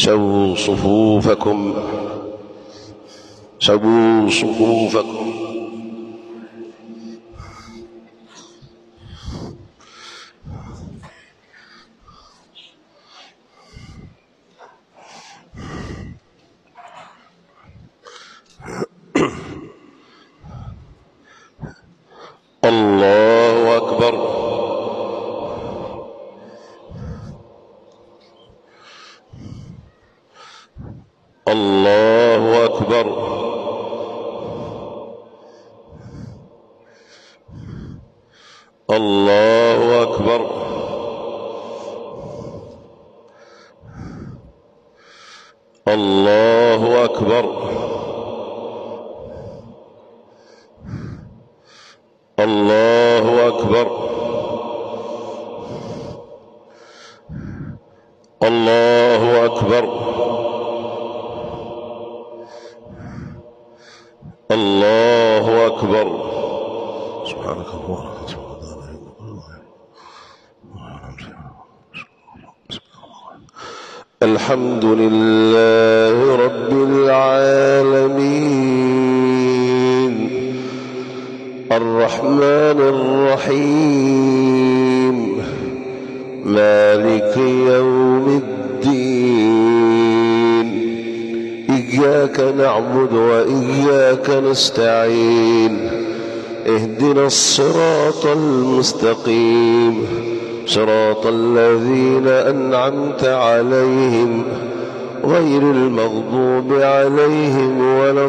سووا صفوفكم سووا صفوفكم. الله أكبر. الله أكبر. الله أكبر. الله أكبر. الله أكبر. الله أكبر. الله أكبر. سبحانك اللهم الحمد لله رب العالمين الرحمن الرحيم مالك يوم الدين إياك نعبد وإياك نستعين اهدنا الصراط المستقيم صراط الذين أنعمت عليهم غير المغضوب عليهم ولا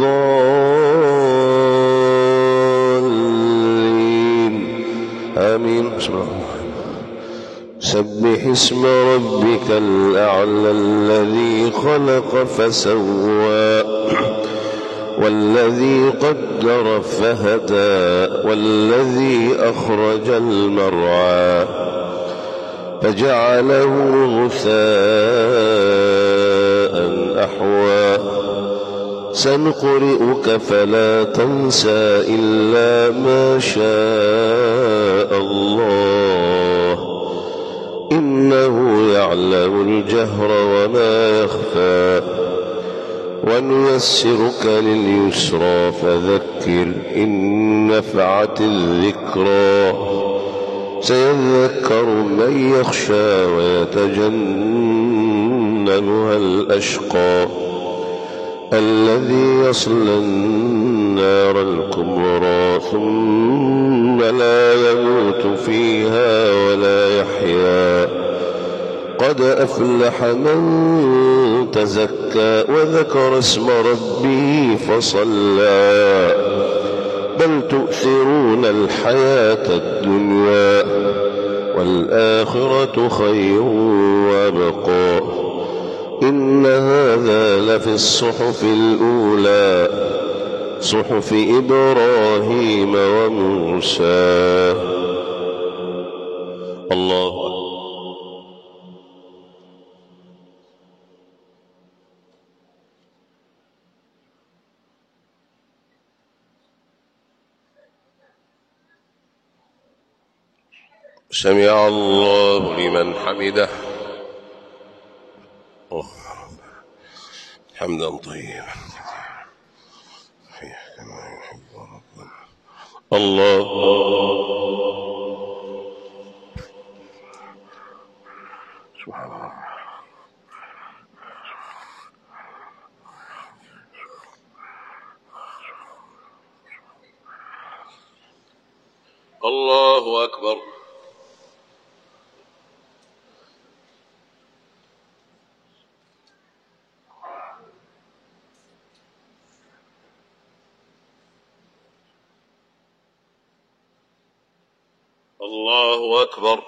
الضالين آمين. سبح اسم ربك الأعلى الذي خلق فسوى والذي قدر فهدى والذي أخرج المرعى فجعله غثاء أحوى سنقرئك فلا تنسى إلا ما شاء الله إنه يعلم الجهر وما يخفى ونيسرك لليسرى فذكر إن نفعت الذكرى سيذكر من يخشى ويتجنبها الأشقى الذي يصلى النار الكبرى ثم لا يموت فيها ولا يحيا قد أفلح من تزكى وذكر اسم ربه فصلى بل تؤثرون الحياة الدنيا والآخرة خير وأبقى إن هذا لفي الصحف الأولى صحف إبراهيم وموسى. الله أكبر. سمع الله لمن حمده. حمدا طيبا كما يحب ربنا. الله سبحان الله. الله أكبر. الله أكبر.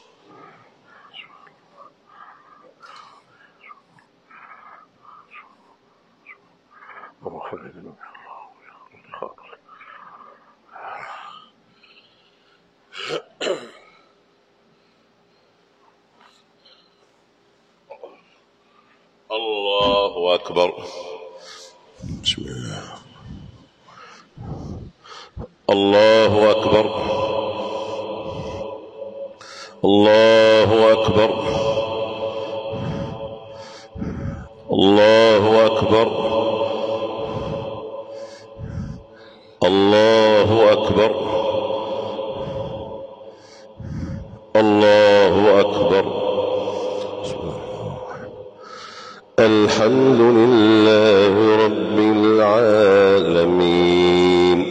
الله أكبر. بسم الله. الله أكبر. الله أكبر. أكبر الله أكبر الله أكبر. الحمد لله رب العالمين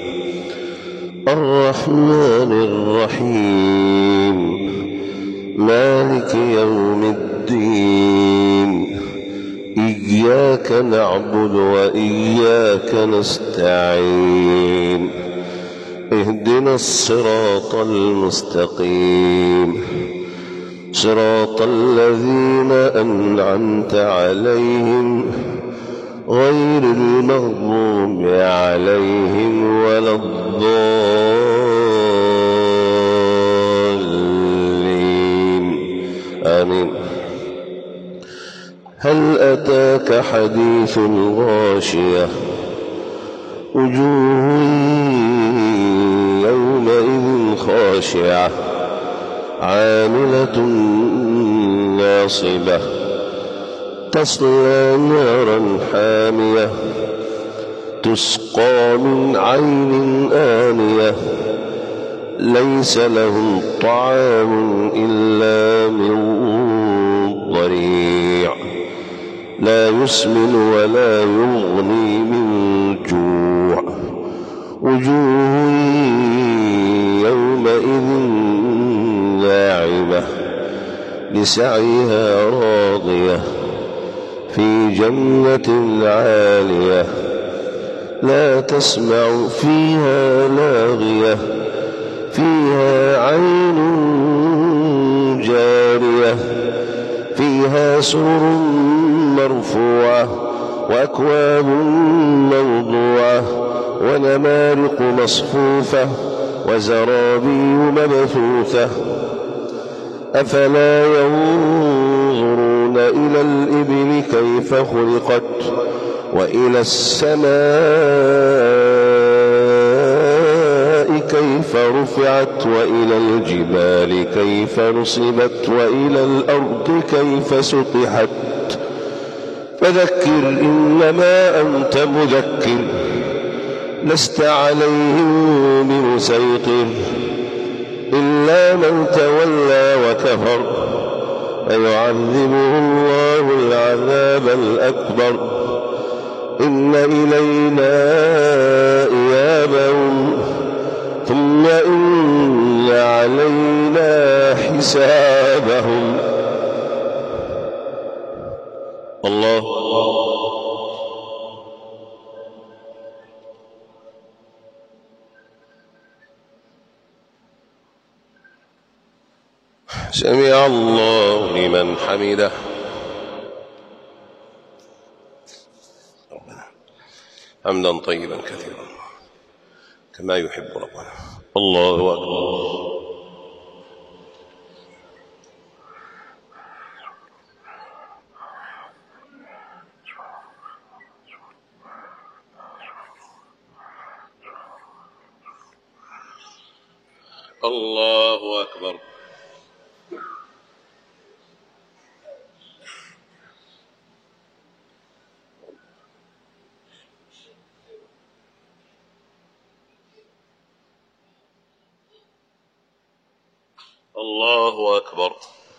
الرحمن الرحيم مالك يوم الدين إياك نعبد وإياك نستعين اهدنا الصراط المستقيم صراط الذين أنعمت عليهم غير المغضوب عليهم ولا الضالين آمين. هل أتاك حديث الغاشية وجوه يومئذ خاشعة عاملة ناصبة تصلى نارا حامية تسقى من عين آنية ليس لهم طعام إلا من ضريع لا يسمن ولا يغني من جوع وجوه يومئذ ناعمة لسعيها راضية في جنة عالية لا تسمع فيها لاغية فيها عين جارية فيها سرر مرفوعة وأكواب موضوعة ونمارق مصفوفة وزرابي مبثوثة أفلا ينظرون إلى الإبل كيف خلقت وإلى السماء كيف رفعت وإلى الجبال كيف نصبت وإلى الأرض كيف سطحت فذكر إنما أنت مذكر لست عليهم بمسيطر إلا من تولى وكفر فيعذبه الله العذاب الأكبر إن إلينا إيابهم ثم إن علينا حسابهم. الله سمع الله لمن حمده. حمدا طيبا كثيرا كما يحب ربنا. الله أكبر. الله أكبر. الله أكبر.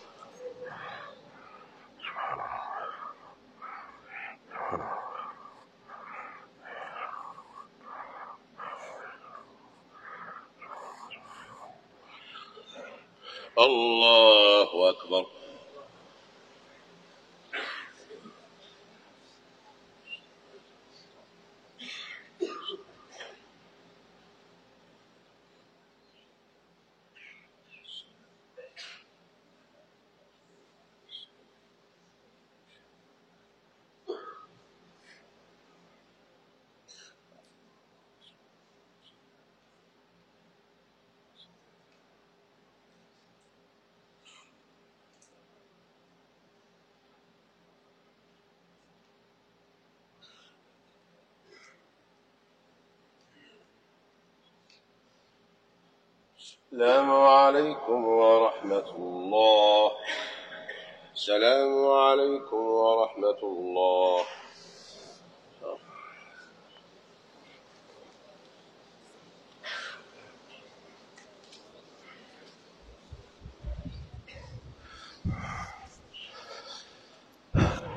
الله أكبر. السلام عليكم ورحمة الله. السلام عليكم ورحمة الله.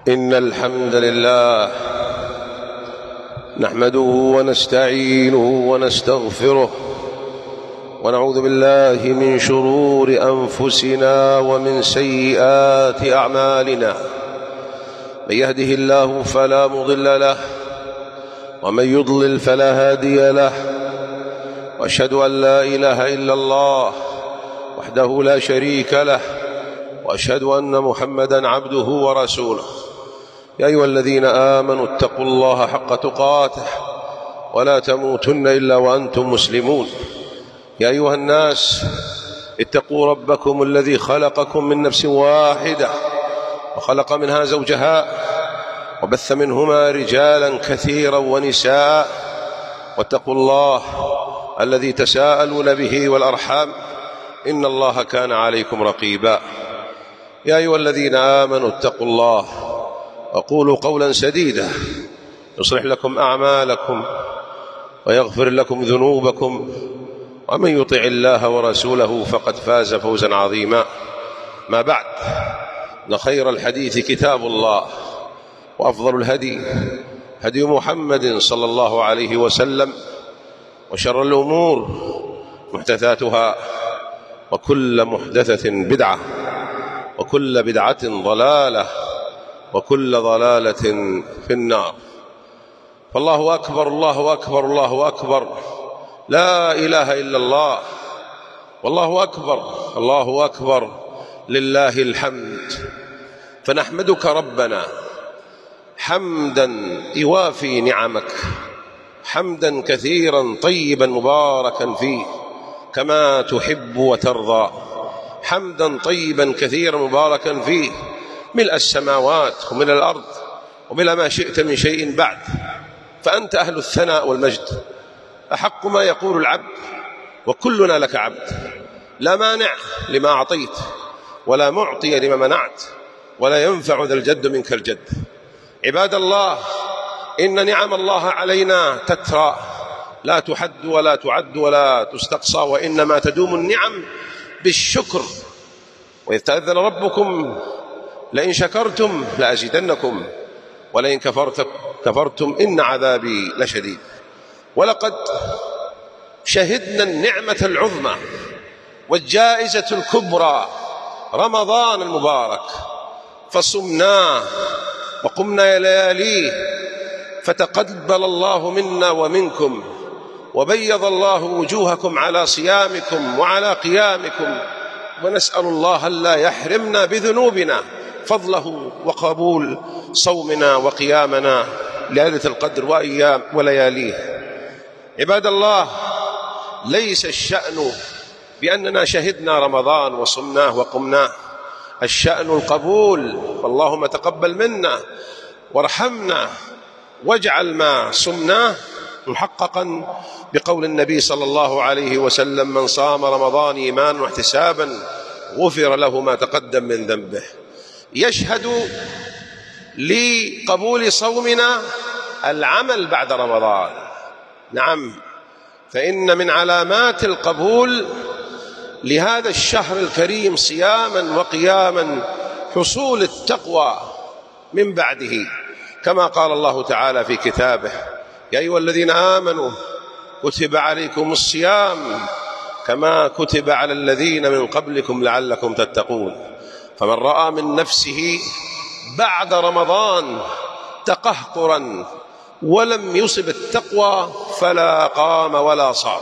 إن الحمد لله نحمده ونستعينه ونستغفره ونعوذ بالله من شرور أنفسنا ومن سيئات أعمالنا. من يهده الله فلا مضل له ومن يضلل فلا هادي له، وأشهد أن لا إله إلا الله وحده لا شريك له، وأشهد أن محمدًا عبده ورسوله. يا أيها الذين آمنوا اتقوا الله حق تقاته ولا تموتن إلا وأنتم مسلمون. يا أيها الناس اتقوا ربكم الذي خلقكم من نفس واحدة وخلق منها زوجها وبث منهما رجالا كثيرا ونساء، واتقوا الله الذي تساءلون به والأرحام إن الله كان عليكم رقيبا. يا أيها الذين آمنوا اتقوا الله وقولوا قولا سديدا يصلح لكم أعمالكم ويغفر لكم ذنوبكم، ومن يطع الله ورسوله فقد فاز فوزا عظيما. ما بعد، إن خير الحديث كتاب الله، وأفضل الهدي هدي محمد صلى الله عليه وسلم، وشر الأمور محدثاتها، وكل محدثة بدعة، وكل بدعة ضلالة، وكل ضلالة في النار. فالله أكبر الله أكبر الله أكبر، لا إله إلا الله، والله أكبر الله أكبر، لله الحمد. فنحمدك ربنا حمدا يوافي نعمك، حمدا كثيرا طيبا مباركا فيه كما تحب وترضى، حمدا طيبا كثيرا مباركا فيه ملء السماوات وملء الأرض وملء ما شئت من شيء بعد، فأنت أهل الثناء والمجد، أحق ما يقول العبد وكلنا لك عبد. لا مانع لما أعطيت ولا معطي لما منعت، ولا ينفع ذا الجد منك الجد. عباد الله، إن نعم الله علينا تترى، لا تحد ولا تعد ولا تستقصى، وإنما تدوم النعم بالشكر. وإذ تأذن ربكم لئن شكرتم لأزيدنكم ولئن كفرتم إن عذابي لشديد. ولقد شهدنا النعمة العظمى والجائزة الكبرى، رمضان المبارك، فصمناه وقمنا لياليه، فتقبل الله منا ومنكم، وبيض الله وجوهكم على صيامكم وعلى قيامكم، ونسأل الله ألا يحرمنا بذنوبنا فضله وقبول صومنا وقيامنا ليلة القدر وأيام ولياليه. عباد الله، ليس الشأن بأننا شهدنا رمضان وصمناه وقمناه، الشأن القبول. فاللهم تقبل منا وارحمنا، واجعل ما صمناه محققا بقول النبي صلى الله عليه وسلم: من صام رمضان إيمانا واحتسابا غفر له ما تقدم من ذنبه. يشهد لقبول صومنا العمل بعد رمضان. نعم، فإن من علامات القبول لهذا الشهر الكريم صياما وقياما حصول التقوى من بعده، كما قال الله تعالى في كتابه: يا أيها الذين آمنوا كتب عليكم الصيام كما كتب على الذين من قبلكم لعلكم تتقون. فمن رأى من نفسه بعد رمضان تقهقرا ولم يصب التقوى فلا قام ولا صام،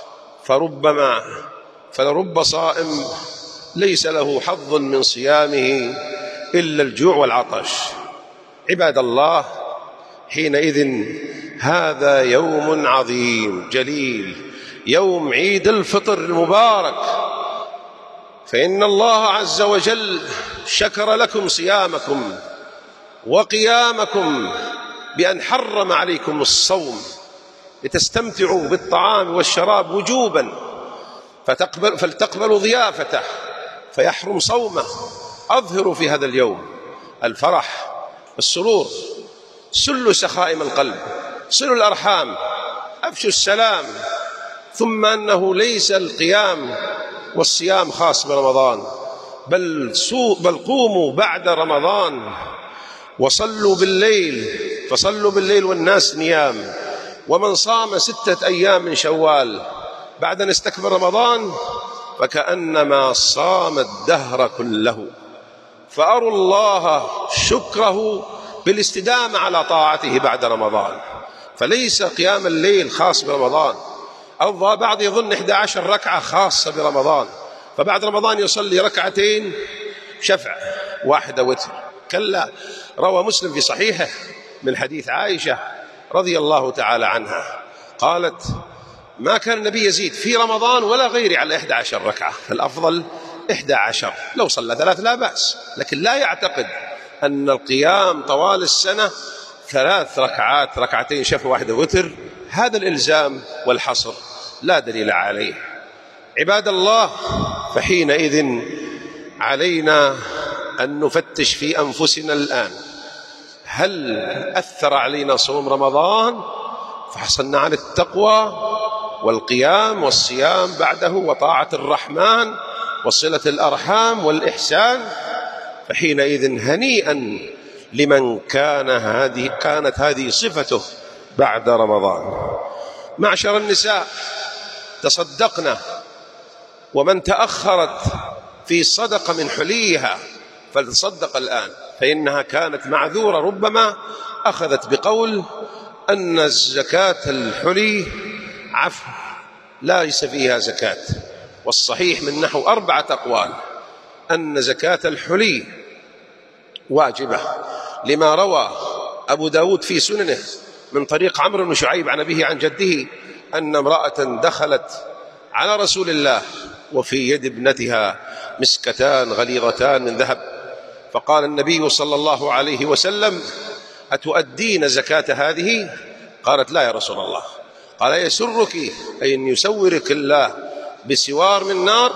فلرب صائم ليس له حظ من صيامه إلا الجوع والعطش. عباد الله، حينئذ هذا يوم عظيم جليل، يوم عيد الفطر المبارك، فإن الله عز وجل شكر لكم صيامكم وقيامكم بأن حرم عليكم الصوم لتستمتعوا بالطعام والشراب وجوبا، فلتقبلوا ضيافته فيحرم صومه. أظهروا في هذا اليوم الفرح والسرور، سلوا سخائم القلب، صلوا الأرحام، أفشوا السلام. ثم أنه ليس القيام والصيام خاص برمضان، بل قوموا بعد رمضان وصلوا بالليل، فصلوا بالليل والناس نيام. ومن صام 6 أيام من شوال بعد أن استكمل رمضان فكأنما صام الدهر كله. فأروا الله شكره بالاستدامة على طاعته بعد رمضان، فليس قيام الليل خاص برمضان. بعض يظن 11 ركعة خاصة برمضان، فبعد رمضان يصلي 2 ركعتين شفع 1 وتر. كلا، روى مسلم في صحيحه من حديث عائشة رضي الله تعالى عنها قالت: ما كان النبي يزيد في رمضان ولا غيره على 11 ركعة، فالأفضل 11. لو صلى 3 لا بأس، لكن لا يعتقد أن القيام طوال السنة 3 ركعات 2 ركعتين شفع 1 وتر، هذا الإلزام والحصر لا دليل عليه. عباد الله، فحينئذ علينا أن نفتش في أنفسنا الآن، هل أثر علينا صوم رمضان فحصلنا على التقوى والقيام والصيام بعده وطاعة الرحمن وصلة الأرحام والإحسان؟ فحينئذ هنيئا لمن كانت هذه صفته بعد رمضان. معشر النساء، تصدقنا، ومن تأخرت في صدقة من حليها فلتصدق الآن، فإنها كانت معذورة، ربما أخذت بقول أن زكاة الحلي عفو ليس فيها زكاة. والصحيح من نحو 4 أقوال أن زكاة الحلي واجبة، لما روى أبو داود في سننه من طريق عمرو بن شعيب عن أبيه عن جده أن امرأة دخلت على رسول الله وفي يد ابنتها مسكتان غليظتان من ذهب، فقال النبي صلى الله عليه وسلم: أتؤدين زكاة هذه؟ قالت: لا يا رسول الله. قال: يسرك أي أن يسورك الله بسوار من نار؟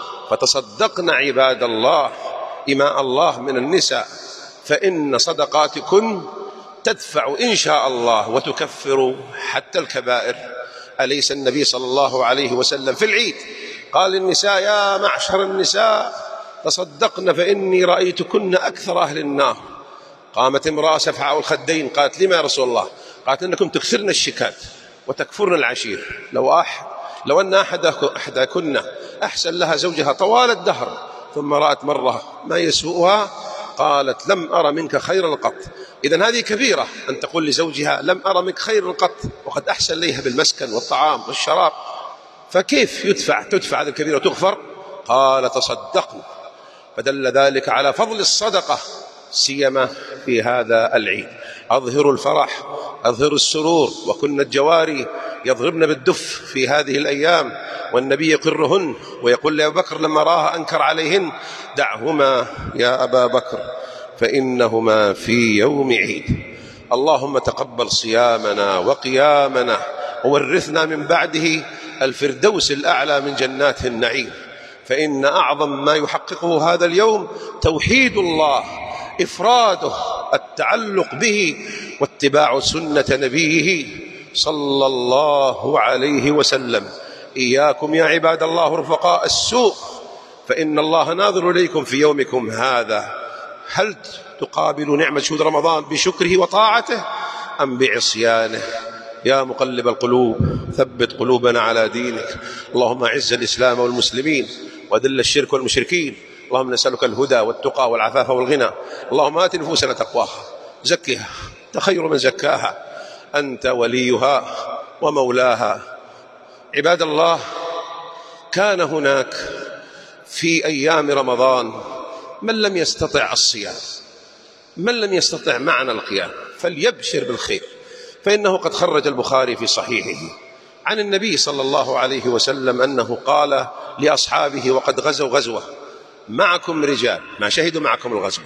فتصدقن عباد الله إماء الله من النساء، فإن صدقاتكن تدفع إن شاء الله وتكفر حتى الكبائر. أليس النبي صلى الله عليه وسلم في العيد قال للنساء: يا معشر النساء تصدقن فإني رأيتكن أكثر أهل النار؟ قامت امرأة سفعاء الخدين قالت: لما يا رسول الله؟ قالت: إنكم تكثرن الشكات وتكفرن العشير. لو أن أحدكن أحسن لها زوجها طوال الدهر ثم رأت مرة ما يسوءها قالت: لم أرى منك خيرا قط. إذن هذه كبيرة أن تقول لزوجها: لم أرى منك خيرا قط، وقد أحسن ليها بالمسكن والطعام والشراب، فكيف تدفع هذه الكبيرة وتغفر؟ قال: تصدقنا. فدل ذلك على فضل الصدقة سيما في هذا العيد. أظهروا الفرح، أظهروا السرور، وكن الجواري يضربن بالدف في هذه الأيام، والنبي يقرهن ويقول لأبي بكر لما راها أنكر عليهن: دعهما يا أبا بكر فإنهما في يوم عيد. اللهم تقبل صيامنا وقيامنا، وورثنا من بعده الفردوس الأعلى من جنات النعيم، فإن أعظم ما يحققه هذا اليوم توحيد الله، إفراده، التعلق به، واتباع سنة نبيه صلى الله عليه وسلم. إياكم يا عباد الله رفقاء السوء، فإن الله ناظر إليكم في يومكم هذا، هل تقابل نعمة شهود رمضان بشكره وطاعته أم بعصيانه؟ يا مقلب القلوب ثبت قلوبنا على دينك. اللهم أعز الإسلام والمسلمين وذل الشرك والمشركين. اللهم نسألك الهدى والتقى والعفاف والغنى. اللهم آت نفوسنا تقواها، زكها، أنت خير من زكاها، أنت وليها ومولاها. عباد الله، كان هناك في أيام رمضان من لم يستطع الصيام، من لم يستطع معنى القيام، فليبشر بالخير، فإنه قد خرج البخاري في صحيحه عن النبي صلى الله عليه وسلم أنه قال لأصحابه وقد غزوا غزوة: معكم رجال ما شهدوا معكم الغزوة،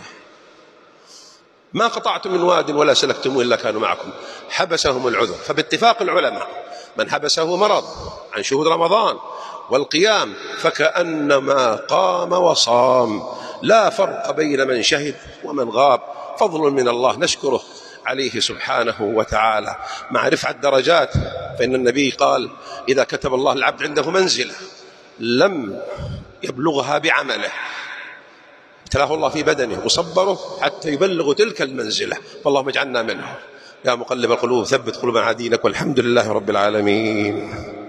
ما قطعتم من واد ولا سلكتم إلا كانوا معكم، حبسهم العذر. فباتفاق العلماء من حبسه مرض عن شهود رمضان والقيام فكأنما قام وصام، لا فرق بين من شهد ومن غاب، فضل من الله نشكره عليه سبحانه وتعالى مع رفع الدرجات. فإن النبي قال: إذا كتب الله العبد عنده منزلة لم يبلغها بعمله ابتلاه الله في بدنه وصبره حتى يبلغ تلك المنزلة، فاللهم اجعلنا منه. يا مقلب القلوب ثبت قلوبنا على دينك، والحمد لله رب العالمين.